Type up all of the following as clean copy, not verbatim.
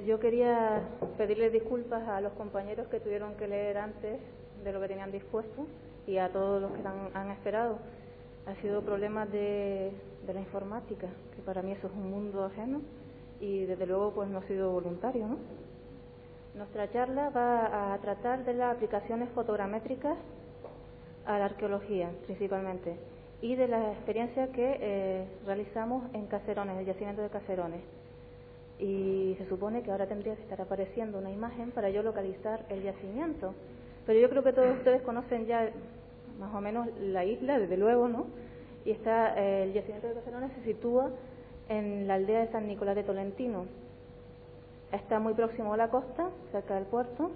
yo quería pedirles disculpas a los compañeros que tuvieron que leer antes de lo que tenían dispuesto y a todos los que han esperado. Ha sido problemas de la informática, que para mí eso es un mundo ajeno y desde luego pues no ha sido voluntario, ¿no? Nuestra charla va a tratar de las aplicaciones fotogramétricas a la arqueología principalmente y de la experiencia que realizamos en Caserones, el yacimiento de Caserones. Y se supone que ahora tendría que estar apareciendo una imagen para yo localizar el yacimiento. Pero yo creo que todos ustedes conocen ya más o menos la isla, desde luego, ¿no? Y el yacimiento de Caserones se sitúa en la aldea de San Nicolás de Tolentino. Está muy próximo a la costa, cerca del puerto,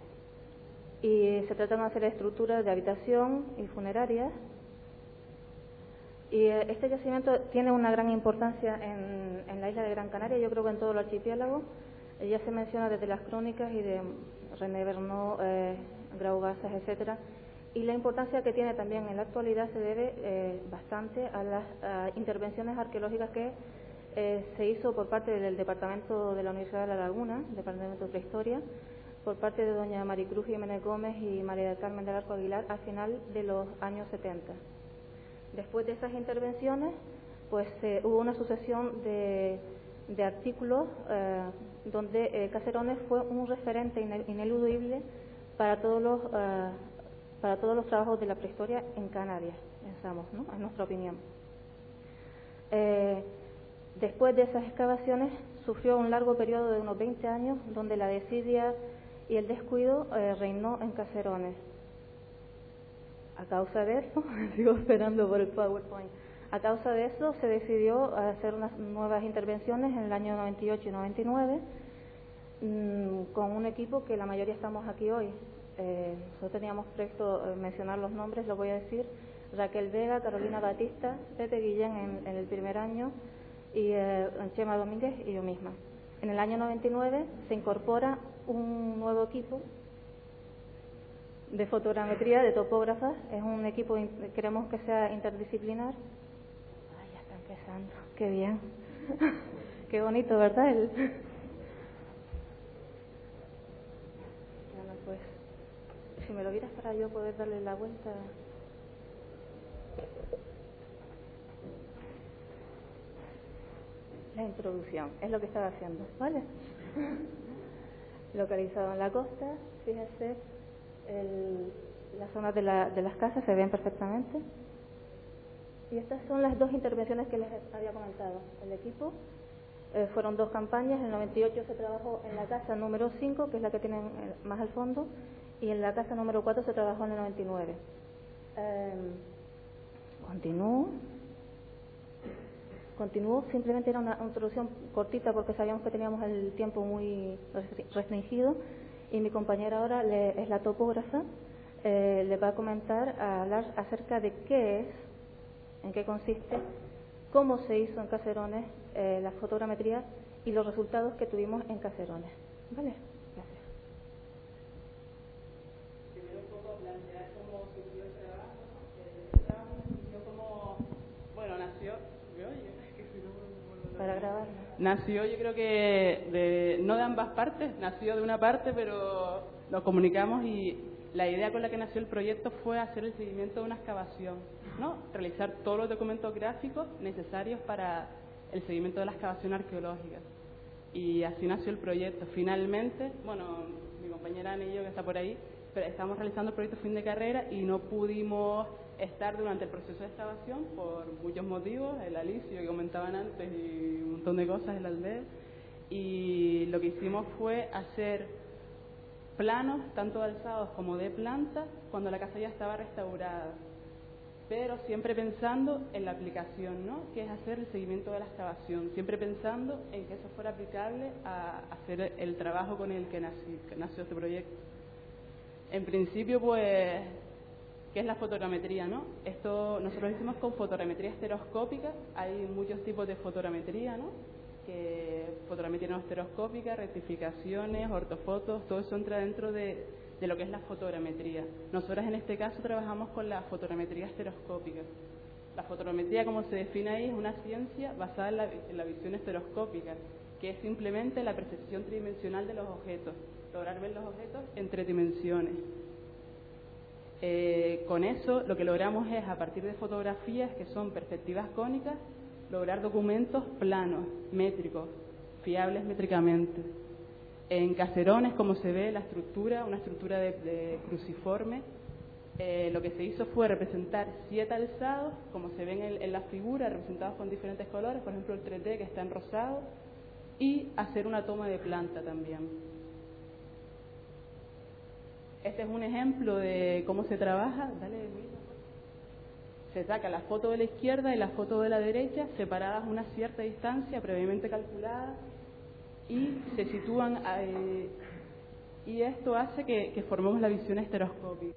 y se trata de una serie de estructuras de habitación y funerarias. Y este yacimiento tiene una gran importancia en la isla de Gran Canaria, yo creo que en todo el archipiélago. Ya se menciona desde las crónicas y de René Bernot, Grau Gasas, etcétera. Y la importancia que tiene también en la actualidad se debe bastante a las intervenciones arqueológicas que se hizo por parte del Departamento de la Universidad de La Laguna, Departamento de Prehistoria, por parte de doña Maricruz Jiménez Gómez y María del Carmen del Arco Aguilar a final de los años 70. Después de esas intervenciones, pues hubo una sucesión de artículos donde Caserones fue un referente ineludible para todos los trabajos de la prehistoria en Canarias, pensamos, ¿no? En nuestra opinión. Después de esas excavaciones sufrió un largo periodo de unos 20 años donde la desidia y el descuido reinó en Caserones. A causa de eso, sigo esperando por el PowerPoint, a causa de eso se decidió hacer unas nuevas intervenciones en el año 98 y 99 con un equipo que la mayoría estamos aquí hoy. Nosotros teníamos previsto mencionar los nombres, lo voy a decir: Raquel Vega, Carolina Batista, Pepe Guillén en el primer año y Chema Domínguez y yo misma. En el año 99 se incorpora un nuevo equipo de fotogrametría, de topógrafas. Es un equipo, queremos que sea interdisciplinar. Ay, ya está empezando, qué bien. Qué bonito, ¿verdad? Bueno, pues, si me lo vieras para yo poder darle la vuelta. La introducción, es lo que estaba haciendo, ¿vale? Localizado en la costa, fíjese, las zonas de las casas se ven perfectamente. Y estas son las dos intervenciones que les había comentado. El equipo, fueron dos campañas. En el 98 se trabajó en la casa número 5, que es la que tienen más al fondo, y en la casa número 4 se trabajó en el 99. Continúo, simplemente era una introducción cortita porque sabíamos que teníamos el tiempo muy restringido y mi compañera ahora es la topógrafa, le va a comentar, a hablar acerca de qué es, en qué consiste, cómo se hizo en Caserones la fotogrametría y los resultados que tuvimos en Caserones. ¿Vale? Gracias. Primero un poco plantear cómo surgió el trabajo. El trabajo surgió como, bueno, nació, ¿me oye? Para grabarlo. Nació, yo creo que no de ambas partes, nació de una parte, pero lo comunicamos y la idea con la que nació el proyecto fue hacer el seguimiento de una excavación, ¿no? Realizar todos los documentos gráficos necesarios para el seguimiento de la excavación arqueológica. Y así nació el proyecto. Finalmente, bueno, mi compañera Ana y yo, que está por ahí, pero estamos realizando el proyecto fin de carrera y no pudimos estar durante el proceso de excavación por muchos motivos, el alisio que comentaban antes y un montón de cosas en la aldea. Y lo que hicimos fue hacer planos, tanto de alzados como de planta, cuando la casa ya estaba restaurada, pero siempre pensando en la aplicación, ¿no? Que es hacer el seguimiento de la excavación, siempre pensando en que eso fuera aplicable a hacer el trabajo con el que nació este proyecto. En principio, pues, ¿qué es la fotogrametría, no? Esto nosotros lo hicimos con fotogrametría estereoscópica. Hay muchos tipos de fotogrametría, ¿no? Que fotogrametría no estereoscópica, rectificaciones, ortofotos, todo eso entra dentro de lo que es la fotogrametría. Nosotros en este caso trabajamos con la fotogrametría estereoscópica. La fotogrametría, como se define ahí, es una ciencia basada en la visión estereoscópica, que es simplemente la percepción tridimensional de los objetos, lograr ver los objetos en 3 dimensiones. Con eso lo que logramos es, a partir de fotografías que son perspectivas cónicas, lograr documentos planos, métricos, fiables métricamente. En caserones, como se ve la estructura, una estructura de cruciforme, lo que se hizo fue representar 7 alzados, como se ven en la figura, representados con diferentes colores, por ejemplo el 3D que está en rosado, y hacer una toma de planta también. Este es un ejemplo de cómo se trabaja. Se saca la foto de la izquierda y la foto de la derecha, separadas a una cierta distancia previamente calculada, y se sitúan, y esto hace que formemos la visión estereoscópica.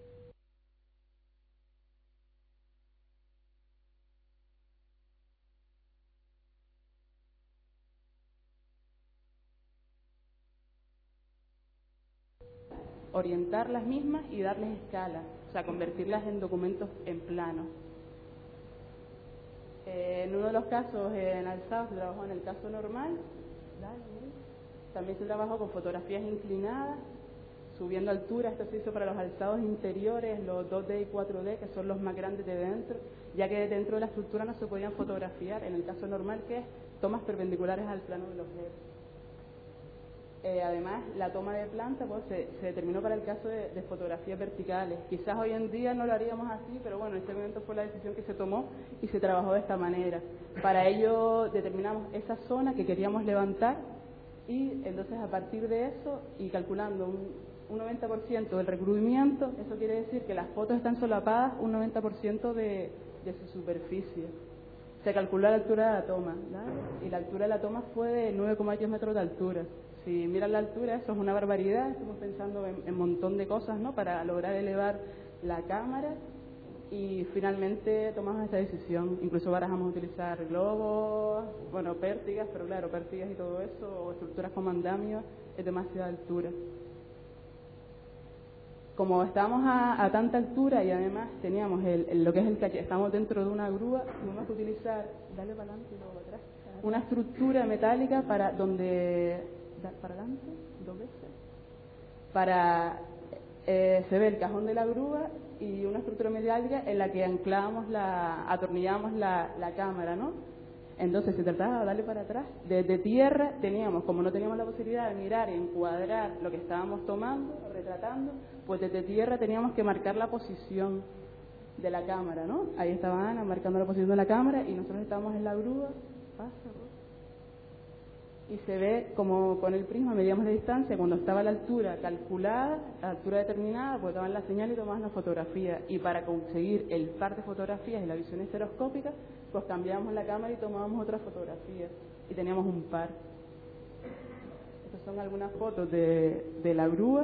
Orientar las mismas y darles escala, o sea, convertirlas en documentos en plano. En uno de los casos, en alzado, se trabajó en el caso normal. También se trabajó con fotografías inclinadas, subiendo altura. Esto se hizo para los alzados interiores, los 2D y 4D, que son los más grandes de dentro, ya que dentro de la estructura no se podían fotografiar, en el caso normal, que es tomas perpendiculares al plano del objeto. Además, la toma de planta pues, se determinó para el caso de fotografías verticales. Quizás hoy en día no lo haríamos así, pero bueno, en ese momento fue la decisión que se tomó y se trabajó de esta manera. Para ello determinamos esa zona que queríamos levantar, y entonces a partir de eso, y calculando un 90% del recubrimiento, eso quiere decir que las fotos están solapadas un 90% de su superficie. Se calculó la altura de la toma, ¿vale? Y la altura de la toma fue de 9,8 metros de altura. Si miran la altura, eso es una barbaridad. Estamos pensando en un montón de cosas, ¿no?, para lograr elevar la cámara, y finalmente tomamos esta decisión. Incluso barajamos utilizar globos, bueno, pértigas, pero claro, pértigas y todo eso, o estructuras como andamios, es demasiada altura. Como estábamos a tanta altura y además teníamos lo que es el caché, estamos dentro de una grúa, tuvimos que utilizar, dale para adelante y luego para atrás, una estructura metálica para adelante, 2 veces, se ve el cajón de la grúa y una estructura metálica en la que atornillábamos la cámara, ¿no? Entonces se trataba de darle para atrás. Desde tierra como no teníamos la posibilidad de mirar y encuadrar lo que estábamos tomando, retratando, pues desde tierra teníamos que marcar la posición de la cámara, ¿no? Ahí estaba Ana marcando la posición de la cámara y nosotros estábamos en la grúa, y se ve como con el prisma medíamos la distancia. Cuando estaba a la altura calculada, a la altura determinada, pues daban la señal y tomaban la fotografía. Y para conseguir el par de fotografías y la visión estereoscópica, pues cambiábamos la cámara y tomábamos otra fotografía. Y teníamos un par. Estas son algunas fotos de la grúa.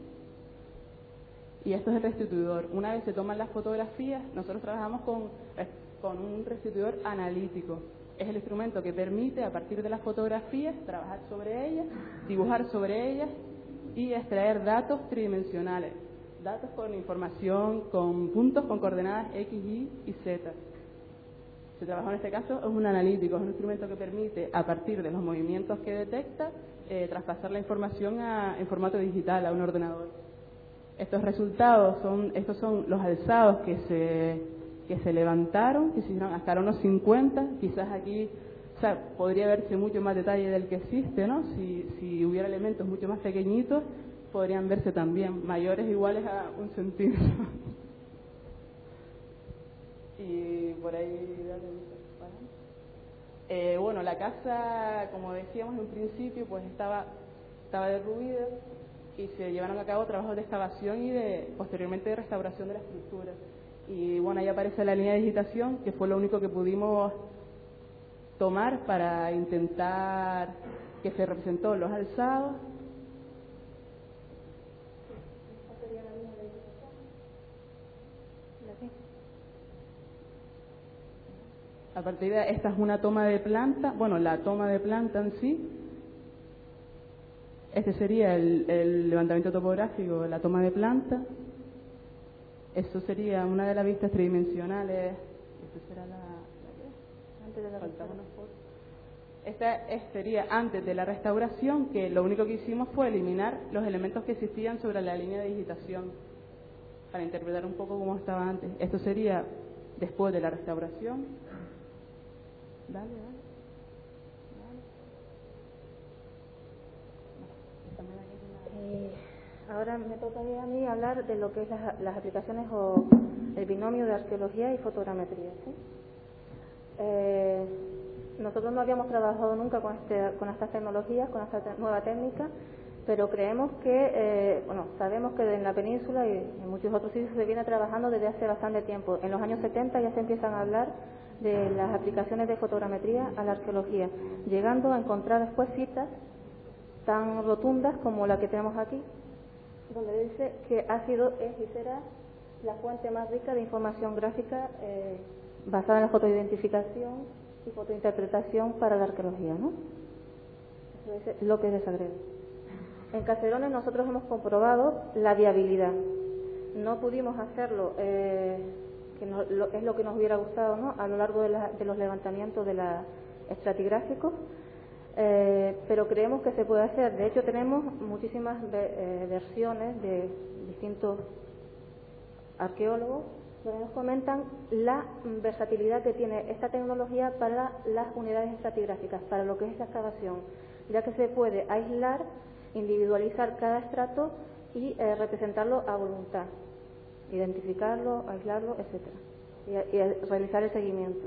Y esto es el restituidor. Una vez se toman las fotografías, nosotros trabajamos con un restituidor analítico. Es el instrumento que permite, a partir de las fotografías, trabajar sobre ellas, dibujar sobre ellas y extraer datos tridimensionales. Datos con información, con puntos, con coordenadas X, Y y Z. Se trabaja en este caso, es un analítico, es un instrumento que permite, a partir de los movimientos que detecta, traspasar la información en formato digital a un ordenador. Estos resultados estos son los alzados que se levantaron, que se hicieron hasta unos 50, quizás aquí, o sea, podría verse mucho más detalle del que existe, ¿no? Si hubiera elementos mucho más pequeñitos, podrían verse también, mayores iguales a 1 centímetro. Y por ahí, bueno, la casa, como decíamos en un principio, pues estaba derruida y se llevaron a cabo trabajos de excavación y posteriormente de restauración de la estructura. Y bueno, ahí aparece la línea de digitación, que fue lo único que pudimos tomar para intentar que se representó los alzados. A partir de esta es una toma de planta, bueno, la toma de planta en sí. Este sería el levantamiento topográfico, la toma de planta. Esto sería una de las vistas tridimensionales. Esta será la faltaba una foto. Esta sería antes de la restauración, que lo único que hicimos fue eliminar los elementos que existían sobre la línea de digitación, para interpretar un poco cómo estaba antes. Esto sería después de la restauración. Dale. Ahora me tocaría a mí hablar de lo que es las aplicaciones o el binomio de arqueología y fotogrametría, ¿sí? Nosotros no habíamos trabajado nunca con estas tecnologías, con esta nueva técnica, pero creemos que, sabemos que en la península y en muchos otros sitios se viene trabajando desde hace bastante tiempo. En los años 70 ya se empiezan a hablar de las aplicaciones de fotogrametría a la arqueología, llegando a encontrar después citas tan rotundas como la que tenemos aquí, donde dice que ha sido, es y será la fuente más rica de información gráfica basada en la fotoidentificación y fotointerpretación para la arqueología, ¿no? Eso dice López de Sagredo. En Caserones nosotros hemos comprobado la viabilidad. No pudimos hacerlo, es lo que nos hubiera gustado, ¿no?, a lo largo de los levantamientos de la estratigráficos, pero creemos que se puede hacer. De hecho, tenemos muchísimas versiones de distintos arqueólogos donde nos comentan la versatilidad que tiene esta tecnología para las unidades estratigráficas, para lo que es la excavación, ya que se puede aislar, individualizar cada estrato y representarlo a voluntad, identificarlo, aislarlo, etcétera, y realizar el seguimiento.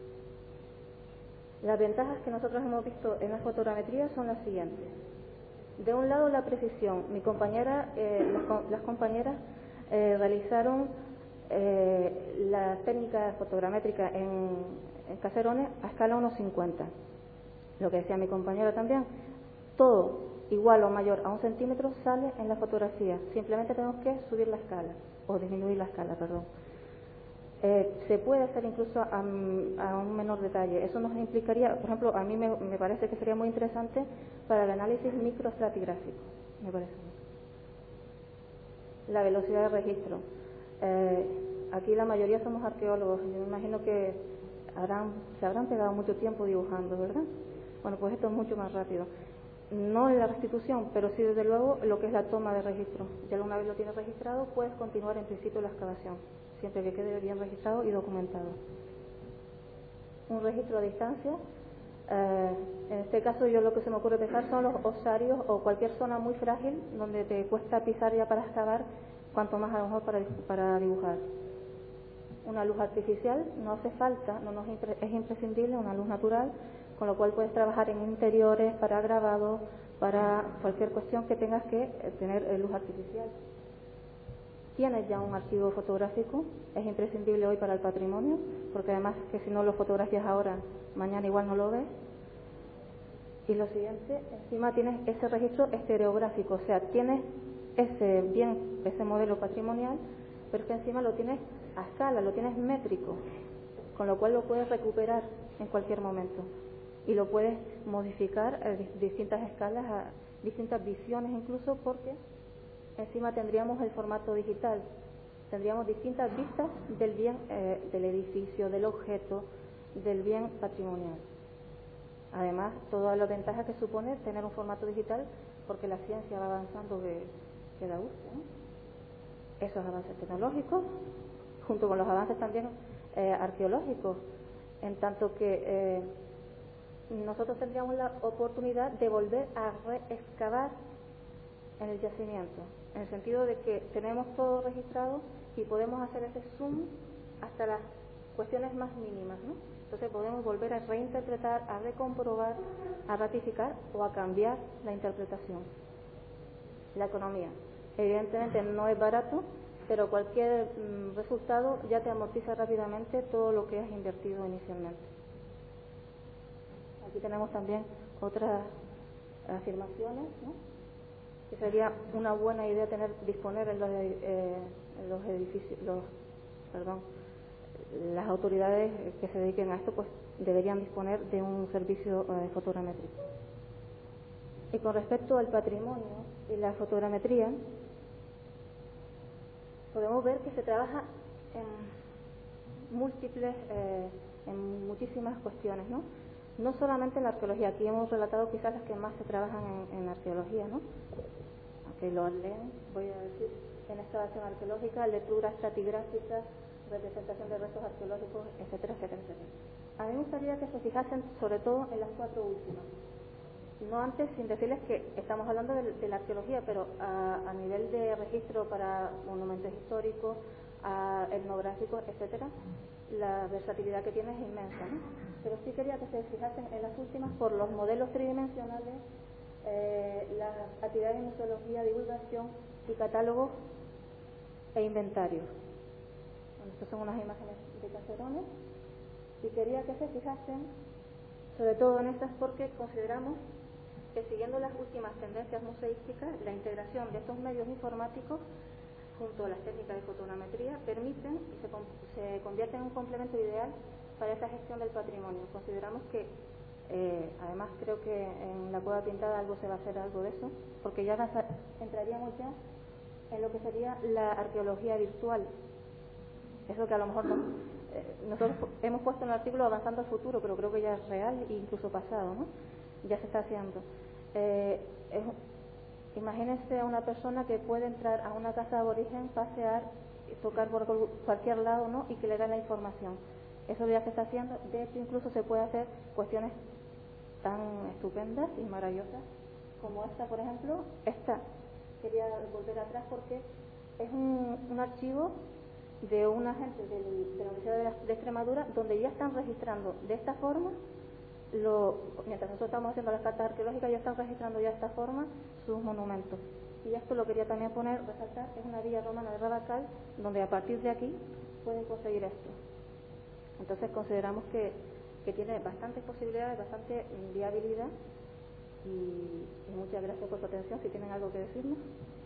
Las ventajas que nosotros hemos visto en la fotogrametría son las siguientes. De un lado, la precisión. Mi compañera, las compañeras realizaron la técnica fotogramétrica en Caserones a escala 1,50. Lo que decía mi compañera también, todo igual o mayor a 1 centímetro sale en la fotografía. Simplemente tenemos que subir la escala, o disminuir la escala, perdón. Se puede hacer incluso a un menor detalle. Eso nos implicaría, por ejemplo, a mí me parece que sería muy interesante para el análisis microestratigráfico, me parece. La velocidad de registro. Aquí la mayoría somos arqueólogos. Yo me imagino que se habrán pegado mucho tiempo dibujando, ¿verdad? Bueno, pues esto es mucho más rápido. No en la restitución, pero sí desde luego lo que es la toma de registro. Ya una vez lo tienes registrado, puedes continuar en principio la excavación, siempre que quede bien registrado y documentado. Un registro a distancia. En este caso yo lo que se me ocurre pensar son los osarios o cualquier zona muy frágil donde te cuesta pisar ya para excavar, cuanto más a lo mejor para dibujar. Una luz artificial no hace falta, es imprescindible una luz natural, con lo cual puedes trabajar en interiores, para grabado, para cualquier cuestión que tengas que tener luz artificial. Tienes ya un archivo fotográfico, es imprescindible hoy para el patrimonio, porque además que si no lo fotografías ahora, mañana igual no lo ves. Y lo siguiente, encima tienes ese registro estereográfico, o sea, tienes ese modelo patrimonial, pero es que encima lo tienes a escala, lo tienes métrico, con lo cual lo puedes recuperar en cualquier momento y lo puedes modificar a distintas escalas, a distintas visiones incluso, porque encima tendríamos el formato digital, tendríamos distintas vistas del bien, del edificio, del objeto, del bien patrimonial. Además, todas las ventajas que supone tener un formato digital, porque la ciencia va avanzando que da gusto, ¿no? Esos avances tecnológicos, junto con los avances también arqueológicos, en tanto que nosotros tendríamos la oportunidad de volver a reexcavar en el yacimiento, en el sentido de que tenemos todo registrado y podemos hacer ese zoom hasta las cuestiones más mínimas, ¿no? Entonces podemos volver a reinterpretar, a recomprobar, a ratificar o a cambiar la interpretación. La economía. Evidentemente no es barato, pero cualquier resultado ya te amortiza rápidamente todo lo que has invertido inicialmente. Aquí tenemos también otras afirmaciones, ¿no? Que sería una buena idea disponer en los edificios, las autoridades que se dediquen a esto, pues deberían disponer de un servicio fotogramétrico. Y con respecto al patrimonio y la fotogrametría, podemos ver que se trabaja en muchísimas cuestiones, ¿no? no solamente en la arqueología, aquí hemos relatado quizás las que más se trabajan en arqueología, ¿no? Aunque lo leen, voy a decir, en excavación arqueológica, lectura estratigráfica, representación de restos arqueológicos, etcétera, etcétera, etcétera. A mí me gustaría que se fijasen sobre todo en las 4 últimas. No antes, sin decirles que estamos hablando de la arqueología, pero a nivel de registro para monumentos históricos, etnográficos, etcétera, la versatilidad que tiene es inmensa, ¿no? Pero sí quería que se fijasen en las últimas por los modelos tridimensionales, las actividades de museología, divulgación y catálogos e inventarios. Bueno, estas son unas imágenes de caserones y quería que se fijasen sobre todo en estas porque consideramos que siguiendo las últimas tendencias museísticas, la integración de estos medios informáticos junto a las técnicas de fotogrametría permiten y se convierten en un complemento ideal para esa gestión del patrimonio. Consideramos que, además creo que en la Cueva Pintada algo se va a hacer algo de eso, porque ya entraríamos ya en lo que sería la arqueología virtual. Eso que a lo mejor nosotros hemos puesto en el artículo avanzando al futuro, pero creo que ya es real e incluso pasado, ¿no? Ya se está haciendo. Imagínense a una persona que puede entrar a una casa de aborigen, pasear, tocar por cualquier lado, ¿no? Y que le den la información. Eso ya se está haciendo. De hecho, incluso se puede hacer cuestiones tan estupendas y maravillosas como esta, por ejemplo. Esta, quería volver atrás porque es un archivo de una gente de la Universidad de Extremadura donde ya están registrando de esta forma mientras nosotros estamos haciendo las cartas arqueológicas, ya están registrando ya de esta forma sus monumentos. Y esto lo quería también resaltar, es una villa romana de Rabacal, donde a partir de aquí pueden conseguir esto. Entonces consideramos que tiene bastantes posibilidades, bastante viabilidad, y muchas gracias por su atención. Si tienen algo que decirnos.